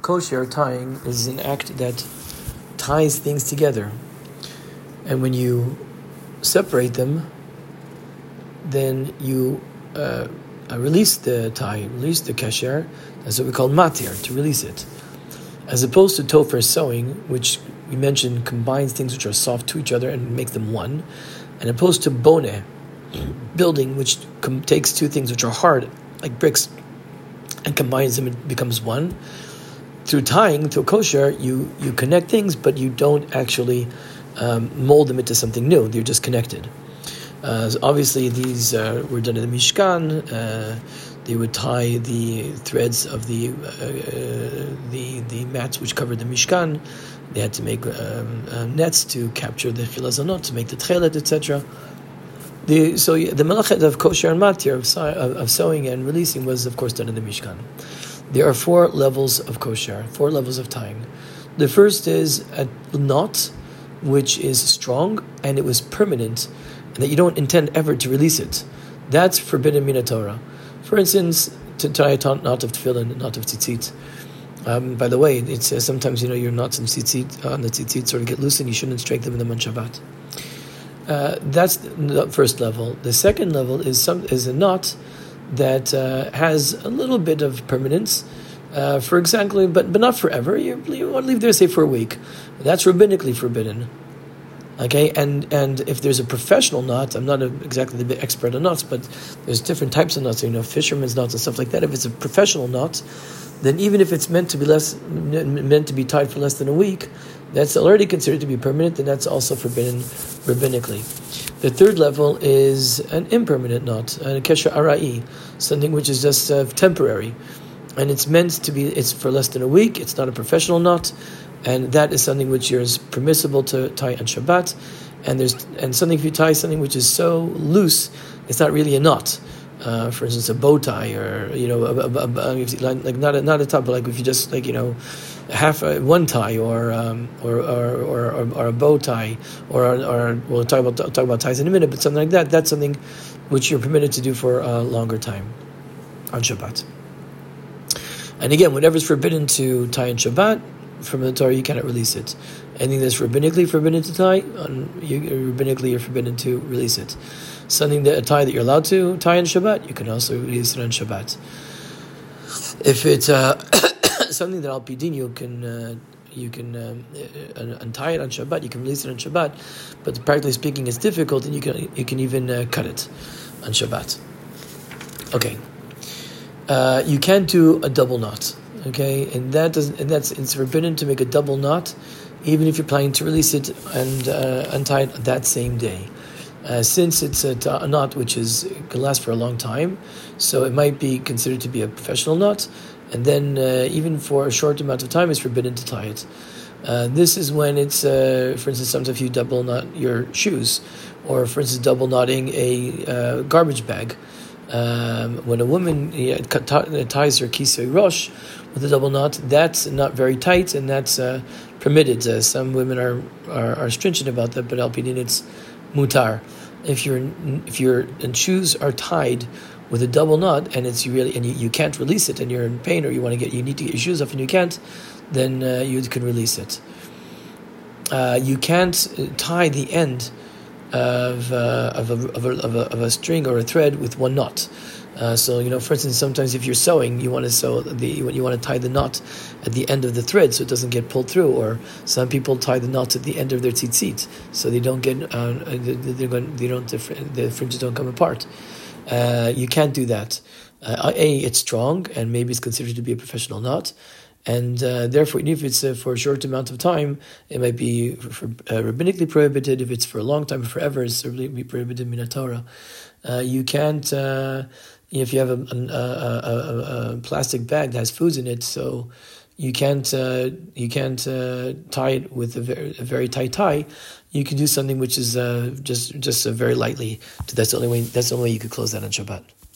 kosher tying is an act that ties things together. And when you separate them, then you release the tie, release the kasher. That's what we call matir, to release it. As opposed to tofer sewing, which we mentioned combines things which are soft to each other and makes them one, and opposed to boneh, building, which takes two things which are hard, like bricks, and combines them and becomes one. Through tying, through kosher, you connect things, but you don't actually mold them into something new. They're just connected. So obviously, these were done in the Mishkan. They would tie the threads of the mats which covered the Mishkan. They had to make nets to capture the chilazonot, to make the tchelet, etc. So the melachet of kosher and matir, of sewing and releasing, was of course done in the Mishkan. There are 4 levels of kosher, 4 levels of tying. The first is a knot, which is strong and it was permanent, and that you don't intend ever to release it. That's forbidden min Torah. For instance, to tie a knot of tefillin, knot of tzitzit. By the way, it says sometimes your knots and tzitzit on the tzitzit sort of get loose, and you shouldn't strengthen them in the Shabbat. That's the first level. The second level is a knot that has a little bit of permanence, for example, but not forever. You want to leave there, say, for a week. That's rabbinically forbidden. Okay, and if there's a professional knot, I'm not exactly the expert on knots, but there's different types of knots, fisherman's knots and stuff like that. If it's a professional knot, then even if it's meant to be tied for less than a week, that's already considered to be permanent, and that's also forbidden rabbinically. The third level is an impermanent knot, a kesher arai, something which is just temporary, and it's meant to be. It's for less than a week. It's not a professional knot. And that is something which is permissible to tie on Shabbat, and something if you tie something which is so loose, it's not really a knot. For instance, a bow tie, or like not a top, but like if you just half one tie, or a bow tie, or we'll talk about ties in a minute, but something like that. That's something which you're permitted to do for a longer time on Shabbat. And again, whatever is forbidden to tie on Shabbat, from the Torah, you cannot release it. Anything that's rabbinically forbidden to tie, rabbinically you're forbidden to release it. Something a tie that you're allowed to tie on Shabbat, you can also release it on Shabbat. If it's something that al pidin you can untie it on Shabbat, you can release it on Shabbat, but practically speaking, it's difficult, and you can even cut it on Shabbat. Okay, you can't do a double knot. Okay, and it's forbidden to make a double knot, even if you're planning to release it and untie it that same day, since it's a knot which can last for a long time. So it might be considered to be a professional knot, and then even for a short amount of time, it's forbidden to tie it. This is when it's, for instance, sometimes if you double knot your shoes, or for instance, double knotting a garbage bag. When a woman ties her kisei rosh with a double knot, that's not very tight, and that's permitted. Some women are stringent about that, but al pidin it's mutar. If your shoes are tied with a double knot, and you can't release it, and you're in pain, or you need to get your shoes off and you can't, then you can release it. You can't tie the end of a string or a thread with one knot. So for instance, sometimes if you're sewing, you want to tie the knot at the end of the thread so it doesn't get pulled through. Or some people tie the knots at the end of their tzitzit so they don't get the fringes don't come apart. You can't do that. It's strong, and maybe it's considered to be a professional knot. And therefore, if it's for a short amount of time, it might be rabbinically prohibited. If it's for a long time, forever, it's certainly be prohibited min Torah. You can't, if you have a plastic bag that has foods in it, so you can't tie it with a very tight tie. You can do something which is just very lightly. That's the only way you could close that on Shabbat.